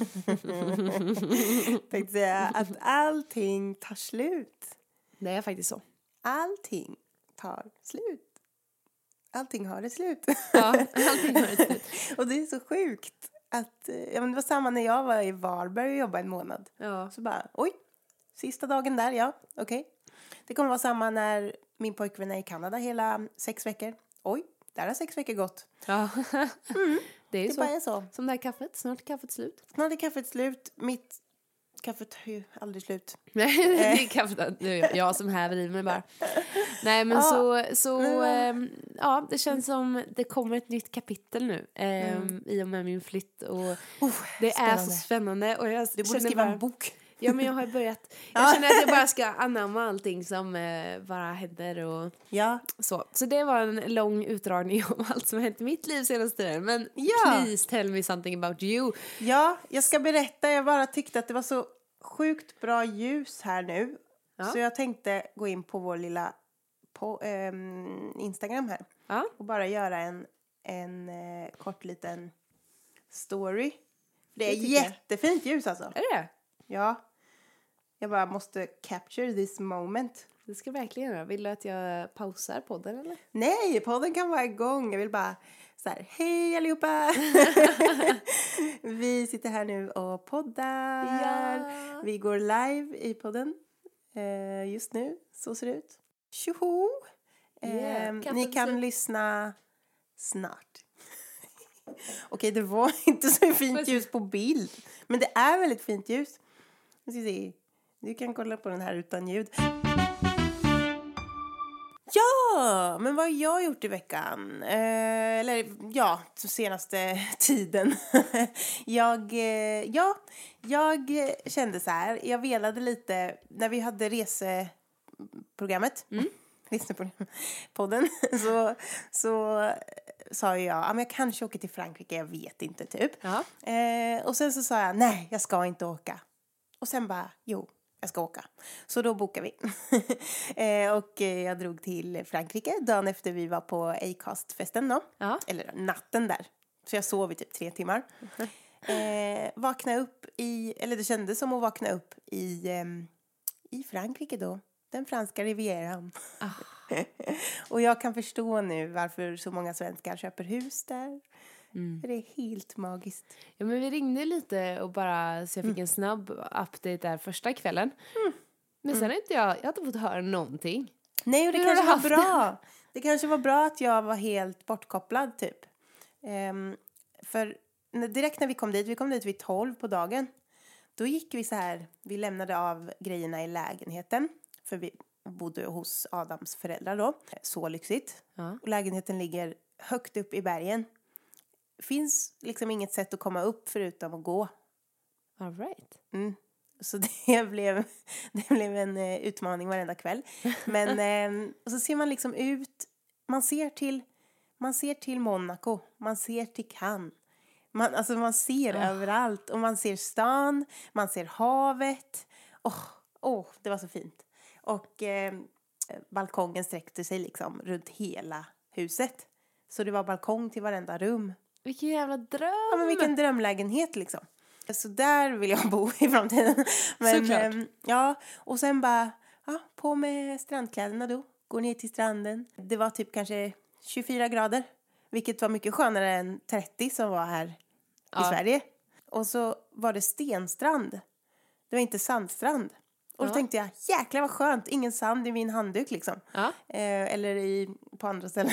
Tänkte säga att allting tar slut. Det är faktiskt så. Allting tar slut. Allting har ett slut. Ja, allting har ett slut. Och det är så sjukt att, ja men det var samma när jag var i Varberg och jobbade en månad. Ja. Så bara, oj, sista dagen där, ja, okej. Okay. Det kommer vara samma när min pojkvän är i Kanada hela sex veckor. Oj, där har sex veckor gått. Ja, mm. det är ju det så. Bara är så. Som det här kaffet, snart är kaffet slut. Snart är kaffet slut, mitt kaffet har ju aldrig slut. Nej, det är kaffet, det är jag som häver i mig bara. Nej men ja. så, så ähm, ja det känns som det kommer ett nytt kapitel nu ähm, mm. i och med min flytt och oh, det spännande. är så spännande. Och jag du borde skriva bara, en bok. Ja men jag har börjat, jag känner att jag bara ska anamma allting som eh, bara händer och ja. så. Så det var en lång utdragning om allt som hänt i mitt liv senaste tiden. Men ja. please tell me something about you. Ja, jag ska berätta. Jag bara tyckte att det var så sjukt bra ljus här nu. Ja. Så jag tänkte gå in på vår lilla på, ähm, Instagram här. Ja. Och bara göra en, en äh, kort liten story. Det är det jättefint ljus alltså. Är det? Ja. Jag bara måste capture this moment. Det ska jag verkligen göra. Vill du att jag pausar podden eller? Nej, podden kan vara igång. Jag vill bara så här, hej allihopa. Vi sitter här nu och poddar. Ja. Vi går live i podden eh, just nu. Så ser det ut. Tjoho! Eh, yeah, ni kan se. lyssna snart. Okej, det var inte så fint ljus på bild. Men det är väldigt fint ljus. Jag ska se. Du kan kolla på den här utan ljud. Ja, men vad har jag gjort i veckan? Eh, eller ja, senaste tiden. jag, eh, ja, jag kände så här. Jag velade lite när vi hade reseprogrammet. Mm. Podden. så, så sa jag, ja, men jag kanske åker till Frankrike, jag vet inte typ. Ja. Eh, och sen så sa jag, nej, jag ska inte åka. Och sen bara, jo. Jag ska åka. Så då bokar vi. eh, och jag drog till Frankrike dagen efter vi var på Acast-festen då. Ja. Eller natten där. Så jag sov i typ tre timmar. Eh, vakna upp i, eller det kändes som att vakna upp i, eh, i Frankrike då. Den franska rivieran. Ah. Och jag kan förstå nu varför så många svenskar köper hus där. Mm. För det är helt magiskt. Ja, men vi ringde lite och bara, så jag fick mm. en snabb update där första kvällen. Mm. Men sen mm. inte jag, jag har inte fått höra någonting. Nej, och det Hur kanske var bra. Det kanske var bra att jag var helt bortkopplad typ. Um, för direkt när vi kom dit, vi kom dit vid tolv på dagen. Då gick vi så här, vi lämnade av grejerna i lägenheten. För vi bodde hos Adams föräldrar då. Så lyxigt. Ja. Och lägenheten ligger högt upp i bergen. Finns liksom inget sätt att komma upp förutom att gå. All right. Mm. Så det blev, det blev en uh, utmaning varenda kväll. Men uh, och så ser man liksom ut, man ser till, man ser till Monaco, man ser till Cannes. Man, alltså man ser oh. överallt. Och man ser stan, man ser havet. Åh, oh, oh, det var så fint. Och eh, balkongen sträckte sig liksom runt hela huset. Så det var balkong till varenda rum. Vilken jävla dröm! Ja, men vilken drömlägenhet liksom. Så där vill jag bo i framtiden. Men, Såklart. Eh, ja, och sen bara, ja, på med strandkläderna då. Gå ner till stranden. Det var typ kanske tjugofyra grader. Vilket var mycket skönare än trettio som var här ja. i Sverige. Och så var det stenstrand. Det var inte sandstrand. Och då ja. tänkte jag, jäklar vad skönt. Ingen sand i min handduk liksom. Ja. Eh, eller i, på andra ställen.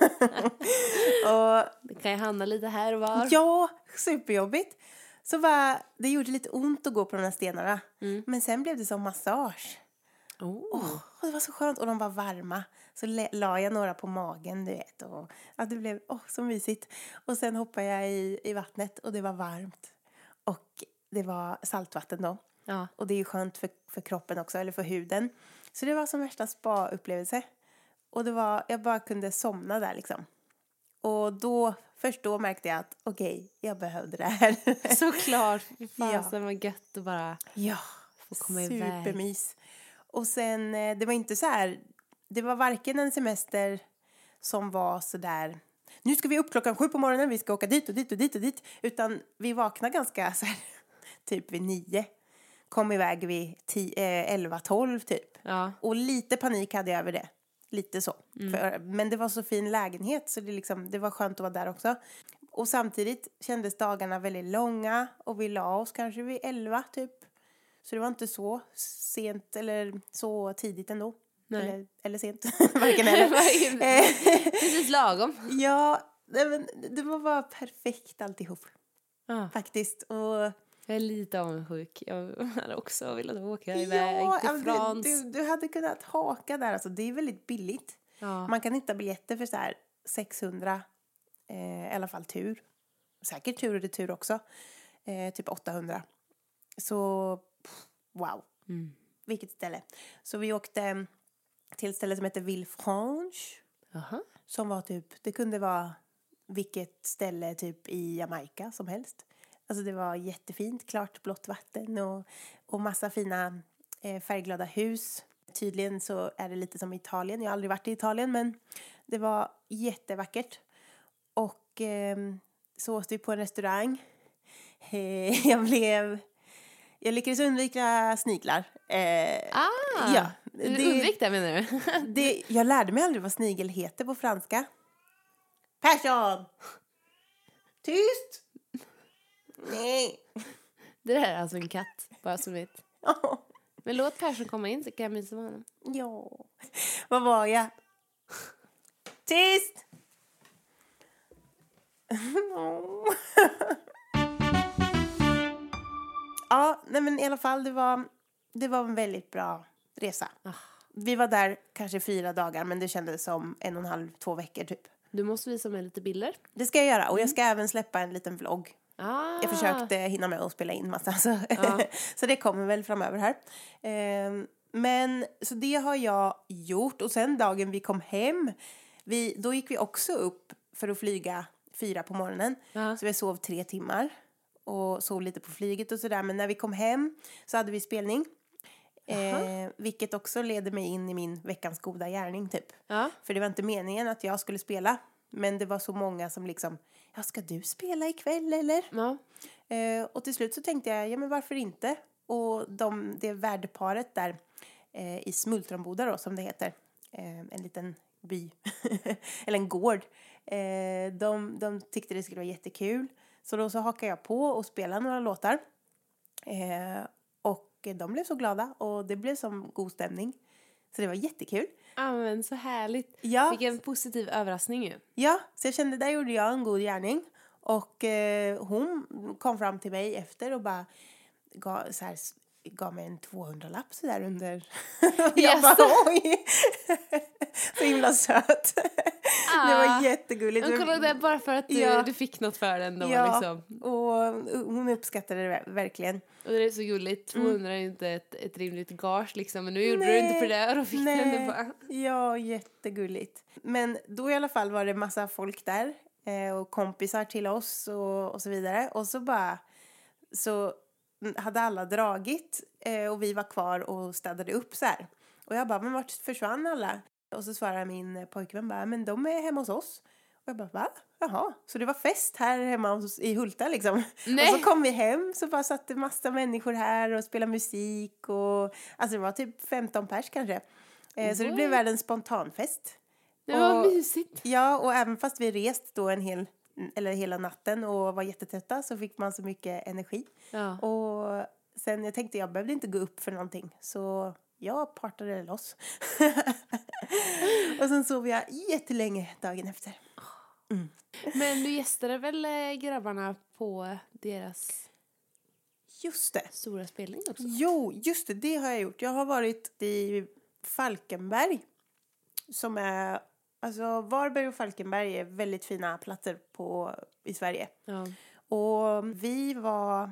och, det kan ju hamna lite här och var. Ja, superjobbigt. Så var, det gjorde lite ont att gå på de här stenarna. Mm. Men sen blev det som massage. Oh. Oh, och det var så skönt. Och de var varma. Så le- la jag några på magen, du vet. Och, ja, det blev oh, så mysigt. Och sen hoppade jag i, i vattnet och det var varmt. Och det var saltvatten då. Ja. Och det är ju skönt för, för kroppen också, eller för huden. Så det var som värsta spa-upplevelse. Och det var, jag bara kunde somna där liksom. Och då, först då märkte jag att okej, okay, jag behövde det här. Såklart, fy fasen ja. vad gött att bara ja, få komma supermys. Iväg. Och sen, det var inte så här, det var varken en semester som var så där, nu ska vi upp klockan sju på morgonen, vi ska åka dit och dit och dit och dit. Utan vi vaknade ganska så här, typ vid nio. Kom iväg vid elva tolv typ. Ja. Och lite panik hade jag över det. Lite så. Mm. För, men det var så fin lägenhet så det, liksom, det var skönt att vara där också. Och samtidigt kändes dagarna väldigt långa. Och vi la oss kanske vid elva typ. Så det var inte så sent eller så tidigt ändå. Eller, eller sent. Varken eller. Precis lagom. Ja, det, men, det var bara perfekt alltihop. Ah. Faktiskt. Och... Jag är lite avundsjuk. Jag hade också velat åka iväg ja, till Frans. Du, du hade kunnat haka där. Alltså, det är väldigt billigt. Ja. Man kan hitta biljetter för så här sexhundra. Eh, I alla fall tur. Säkert tur och retur också. Eh, typ åttahundra. Så pff, wow. Mm. Vilket ställe. Så vi åkte till ett ställe som heter Villefranche. Uh-huh. Som var typ, det kunde vara vilket ställe typ i Jamaica som helst. Alltså det var jättefint, klart blått vatten och, och massa fina eh, färgglada hus. Tydligen så är det lite som Italien. Jag har aldrig varit i Italien men det var jättevackert. Och eh, så åt vi på en restaurang. Eh, jag blev... Jag lyckades undvika sniglar. Eh, ah, ja, det, du undvik det menar du? det, jag lärde mig aldrig vad snigel heter på franska. Persson! Tyst! Nej. Det där är alltså en katt, bara som vet. Ja. Men låt Persson komma in så kan jag mysa med honom. Ja. Vad var jag? Tyst! Ja, nej men i alla fall det var, det var en väldigt bra resa. Ah. Vi var där kanske fyra dagar men det kändes som en och en halv, två veckor typ. Du måste visa mig lite bilder. Det ska jag göra och jag ska mm. även släppa en liten vlogg. Ah. Jag försökte hinna med att spela in massa. Så, ah. så det kommer väl framöver här. Eh, men så det har jag gjort. Och sen dagen vi kom hem. Vi, då gick vi också upp för att flyga fyra på morgonen. Ah. Så vi sov tre timmar. Och sov lite på flyget och sådär. Men när vi kom hem så hade vi spelning. Eh, vilket också leder mig in i min veckans goda gärning typ. Ah. För det var inte meningen att jag skulle spela. Men det var så många som liksom, ja, ska du spela ikväll eller? Ja. Eh, och till slut så tänkte jag, ja men varför inte? Och de, det värdeparet där eh, i Smultronboda då, som det heter, eh, en liten by, eller en gård, eh, de, de tyckte det skulle vara jättekul. Så då så hakade jag på och spelade några låtar. Eh, och de blev så glada och det blev som god stämning. Så det var jättekul. Ja, men så härligt. Ja. Vilken positiv överraskning ju. Ja, så jag kände, där gjorde jag en god gärning. Och eh, hon kom fram till mig efter och bara gav, så här, gav mig en tvåhundralapp så där under. Jag Yes. bara, oj! Så himla söt. Ah. Det var jättegulligt. Jag kollade det bara för att du, ja. du fick något för den då. Ja, Liksom. och hon uppskattade det verkligen. Och det är så gulligt. tvåhundra är ju inte ett, ett rimligt gage liksom. Men nu gjorde Nej. du inte för det och då fick Nej. den det bara. Ja, jättegulligt. Men då i alla fall var det massa folk där. Eh, och kompisar till oss och, och så vidare. Och så bara så hade alla dragit eh, och vi var kvar och städade upp så här. Och jag bara, men vart försvann alla? Och så svarade min pojkvän bara, men de är hemma hos oss. Och jag bara, va? Jaha. Så det var fest här hemma hos, i Hulta liksom. Nej. Och så kom vi hem så bara satt det massa människor här och spelade musik. Och, alltså det var typ femton pers kanske. Eh, så det blev världens spontanfest. Det var och, mysigt. Ja, och även fast vi rest då en hel, eller hela natten och var jättetrötta så fick man så mycket energi. Ja. Och sen jag tänkte jag behövde inte gå upp för någonting. Så jag partade loss. Och sen sov jag jättelänge dagen efter. Mm. Men du gästade väl grabbarna på deras Just det. stora spelning också? Jo, just det. Det har jag gjort. Jag har varit i Falkenberg. Som är... Alltså Varberg och Falkenberg är väldigt fina platser på, i Sverige. Ja. Och vi var...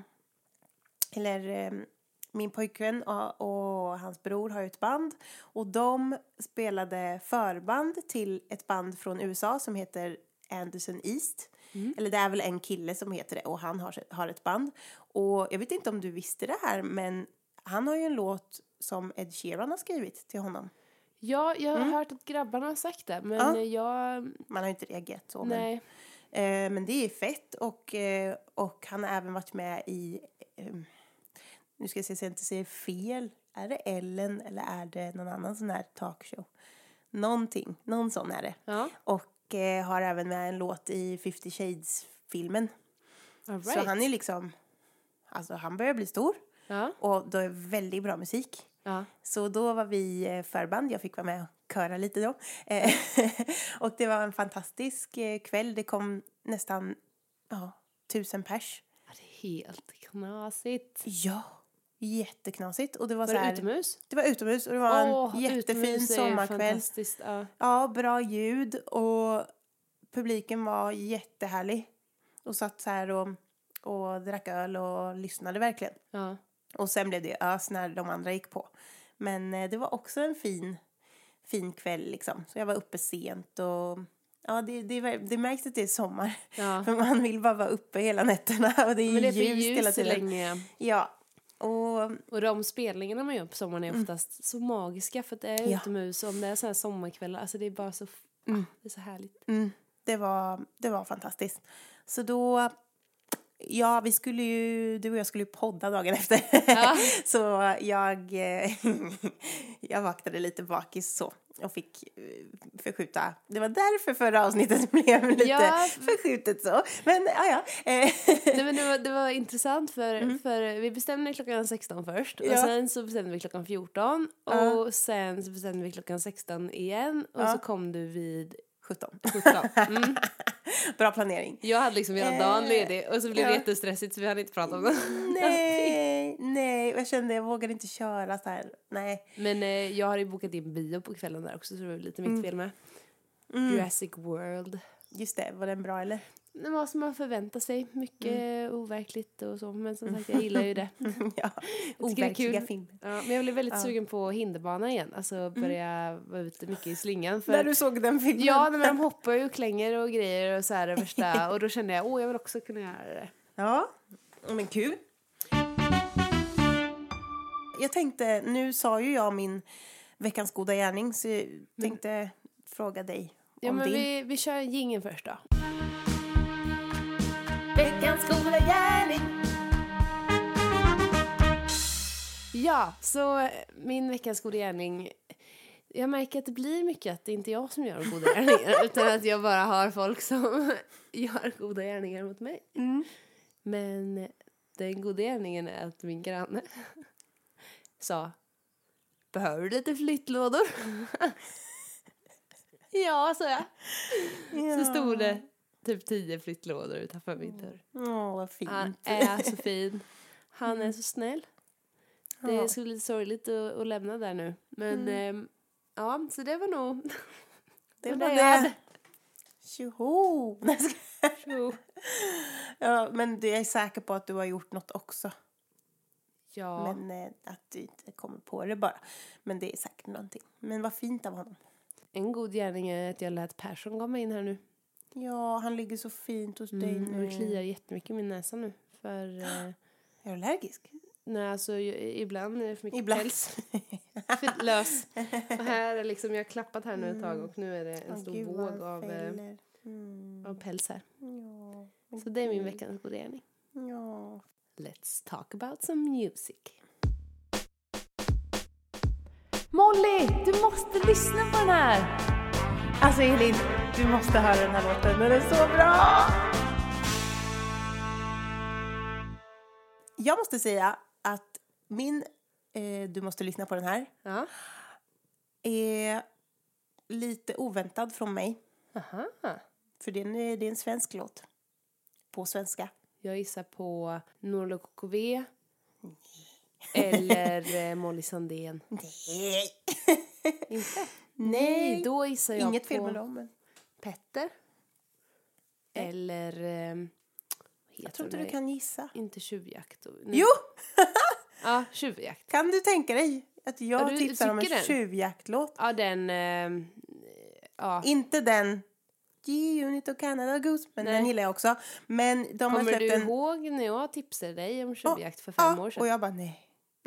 Eller... Min pojkvän och, och hans bror har ett band. Och de spelade förband till ett band från U S A som heter Anderson East. Mm. Eller det är väl en kille som heter det och han har, har ett band. Och jag vet inte om du visste det här, men han har ju en låt som Ed Sheeran har skrivit till honom. Ja, jag har Mm. hört att grabbarna har sagt det, men Ja. jag... Man har inte reagerat så. Nej. Men, eh, men det är fett och, eh, och han har även varit med i... Eh, nu ska jag se så jag inte säger fel. Är det Ellen eller är det någon annan sån här talkshow? Någonting, någon sån är det. Ja. Och eh, har även med en låt i Fifty Shades-filmen. All right. Så han är liksom... Alltså han börjar bli stor. Ja. Och då är väldigt bra musik. Ja. Så då var vi eh, förband. Jag fick vara med och köra lite då. Eh, och det var en fantastisk eh, kväll. Det kom nästan ja, tusen pers. Ja, det är helt knasigt. Ja, jätteknasigt. Och det var, Var så här, det utomhus? Det var utomhus och det var Åh, en jättefin utomhus är sommarkväll. fantastiskt, ja. Ja, bra ljud och publiken var jättehärlig. Och satt så här och, och drack öl och lyssnade verkligen. Ja. Och sen blev det ös när de andra gick på. Men eh, det var också en fin, fin kväll liksom. Så jag var uppe sent och... Ja, det, det, det märks att det är sommar. Ja. För man vill bara vara uppe hela nätterna. Och det är, Men det är för ljust ljus hela så tiden. länge. Ja. Och, Och de spelningarna man gör på sommaren är oftast mm. så magiska. För att det är Ja. utomhus. Och om det är så här sommarkvällar. Alltså det är bara så... Mm. Det är så härligt. mm, det, var, det var fantastiskt. Så då... Ja, vi skulle ju... Du och jag skulle ju podda dagen efter. Ja. Så jag... jag vaknade lite bakis så. Och fick förskjuta. Det var därför förra avsnittet blev lite Ja. förskjutet så. Men ja, ja. Nej, men det, var, det var intressant för, Mm. för vi bestämde klockan sexton först. Och Ja. sen så bestämde vi klockan fjorton. Ja. Och sen så bestämde vi klockan sexton igen. Och Ja. så kom du vid sjutton. sjutton. Mm. Bra planering. Jag hade liksom hela dagen Eh, ledig. Och så blev det ja. jättestressigt så vi hade inte pratat om det. Nej, nej. Jag kände jag vågade inte köra så här. Nej. Men eh, jag har ju bokat in bio på kvällen där också. Så det var lite mitt Mm. fel med. Mm. Jurassic World. Just det, var den bra eller? Det var som man förväntar sig. Mycket Mm. overkligt och så. Men som sagt, jag gillar ju det. ja, Jag tycker det är overkliga kul. filmer. Ja, men jag blev väldigt Ja. sugen på hinderbana igen. Alltså börja vara ute mycket i slingan. För... När du såg den filmen? Ja, men de hoppar ju och klänger och grejer och så här värsta. Och då kände jag, åh jag vill också kunna göra det. Ja, men kul. Jag tänkte, nu sa ju jag min veckans goda gärning så jag tänkte fråga dig. Ja, men din. vi, vi kör jingeln först då. Veckans goda gärning. Ja, så min veckans goda gärning. Jag märker att det blir mycket att det inte är jag som gör goda gärningar. Utan att jag bara har folk som gör goda gärningar mot mig. Mm. Men den goda gärningen är att min granne sa: behöver du lite flyttlådor? Ja, sa jag. Ja. Så stod det typ tio flyttlådor utanför min dörr. Åh, vad fint. Han är så fin. Han är så snäll. Det Ja. skulle bli lite sorgligt att, att lämna där nu. Men mm. eh, ja, så det var nog Det var var det det. jag hade. Tjoho! Tjo. Ja, men du är säker på att du har gjort något också. Ja. Men eh, att du inte kommer på det bara. Men det är säkert någonting. Men vad fint av honom. En god gärning är att jag lät Persson komma in här nu. Ja, han ligger så fint hos dig Mm, och nu. det kliar jättemycket i min näsa nu. För eh, Är du allergisk? nej, alltså ju- ibland är det för mycket Ibland. päls. För lös. Och här är liksom, jag har klappat här nu ett tag och nu är det en Åh, stor gud, vad våg han av, eh, fäller. Mm. av päls här. Ja. Så det är min veckans goda gärning. Ja. Let's talk about some music. Molly, du måste lyssna på den här. Alltså Elin, du måste höra den här låten. Den är så bra! Jag måste säga att min eh, Du måste lyssna på den här Ja. är lite oväntad från mig. Aha. För det är en, det är en svensk låt. På svenska. Jag gissar på Norlo K K V. Eller eh, Molly Sandén. Nej. Inte? Nej. Då gissar jag Inget på fel med dem. Men Petter. Eller... Eh, jag tror inte du kan gissa. Inte tjuvjakt. Och, Jo! Ja, tjuvjakt. Kan du tänka dig att jag Ja, du tipsar om en tycker den? tjuvjaktlåt? Ja, den... Eh, ja. Inte den G-Unit och Canada Goose, men Nej. den gillar jag också. Men de har Kommer släppt du en... ihåg när jag tipsade dig om tjuvjakt för Ja, fem år sedan? och jag bara nej.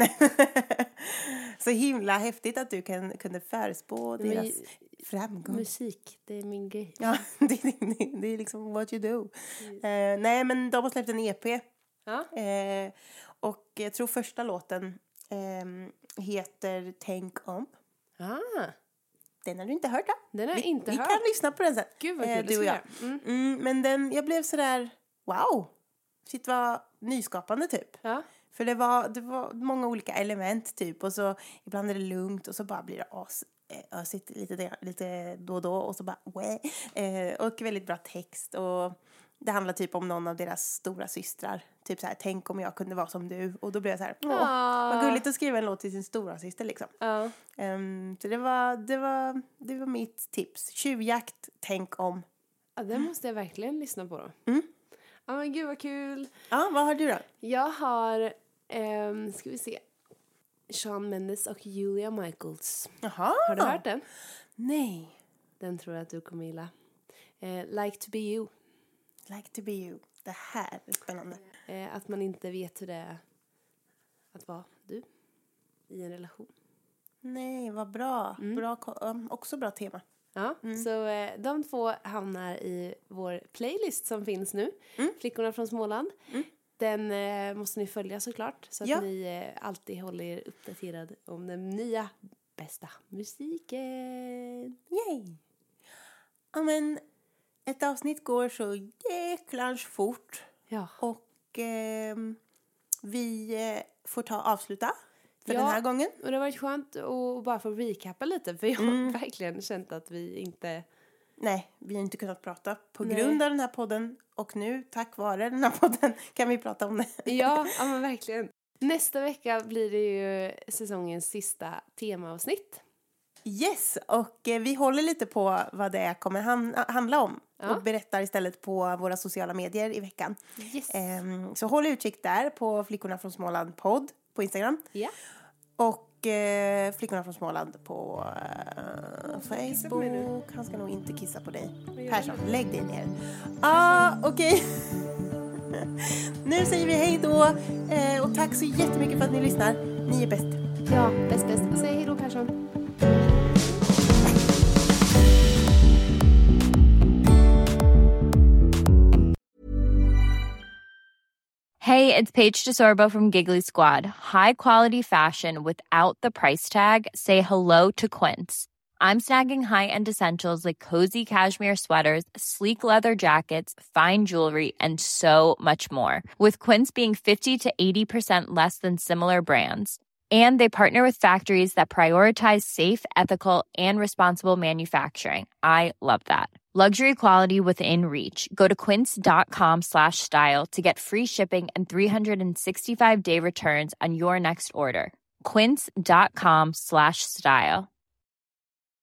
Så himla häftigt att du kan, kunde förespå Men deras ju- framgång. Musik, det är min grej. Ja, det, det, det är liksom what you do. Eh, nej, men de har släppt en E P. Ja. Eh, och jag tror första låten eh, heter Tänk om. Ah, Den har du inte hört, då? den har jag vi, inte vi hört. kan lyssna på den sen. Gud vad Eh, kul, det du och ska jag. jag. Mm. Mm, men den, jag blev sådär, wow. Sitt var nyskapande typ. Ja. För det var, det var många olika element typ. Och så ibland är det lugnt och så bara blir det as. Eh, ösigt lite, där- lite då och då. Och så bara, Wä. eh, Och väldigt bra text. Och det handlar typ om någon av deras stora systrar. Typ så här, tänk om jag kunde vara som du. Och då blev jag så här, åh, Ah. vad gulligt att skriva en låt till sin stora syster liksom. Ja. Um, så det var, det, var, det var mitt tips. Tjuvjakt, tänk om. Ja, den måste jag verkligen lyssna på då. Mm. Ja, men gud vad kul. Ja, vad har du då? Jag har, ehm, ska vi se, Shawn Mendes och Julia Michaels. Jaha. Har du hört den? Nej. Den tror jag att du kommer gilla. Eh, like to be you. Like to be you. Det här är spännande. Eh, att man inte vet hur det är att vara du i en relation. Nej, vad bra. bra ko- um, också bra tema. Ja, så eh, de två hamnar i vår playlist som finns nu. Flickorna från Småland. Den eh, måste ni följa såklart. Så att Ja. ni eh, alltid håller er uppdaterad om den nya bästa musiken. Yay! Ja, men ett avsnitt går så jäklans fort. Ja. Och ehm, vi eh, får ta avsluta för Ja. den här gången. Och det har varit skönt att bara få recappa lite. För jag har verkligen känt att vi inte... Nej, vi har inte kunnat prata på Nej. grund av den här podden. Och nu, tack vare den här podden, kan vi prata om det. Ja, ja men verkligen. Nästa vecka blir det ju säsongens sista temaavsnitt. Yes, och eh, vi håller lite på vad det kommer han- handla om. Ja. Och berättar istället på våra sociala medier i veckan. Yes. Ehm, så håll utkik där på Flickorna från Småland podd på Instagram. Ja. Och eh, Flickorna från Småland på eh, kissa på mig nu. Facebook. Han ska nog inte kissa på dig. gör Persson, lägg dig ner. Ah, okej. Nu säger vi hej då. Eh, och tack så jättemycket för att ni lyssnar. Ni är bäst. Ja, bäst bäst. Säg hej då Persson. Hey, it's Paige DeSorbo from Giggly Squad. High quality fashion without the price tag. Say hello to Quince. I'm snagging high-end essentials like cozy cashmere sweaters, sleek leather jackets, fine jewelry, and so much more. With Quince being fifty to eighty percent less than similar brands. And they partner with factories that prioritize safe, ethical, and responsible manufacturing. I love that. Luxury quality within reach. Go to quince.com slash style to get free shipping and three sixty-five day returns on your next order. Quince.com slash style.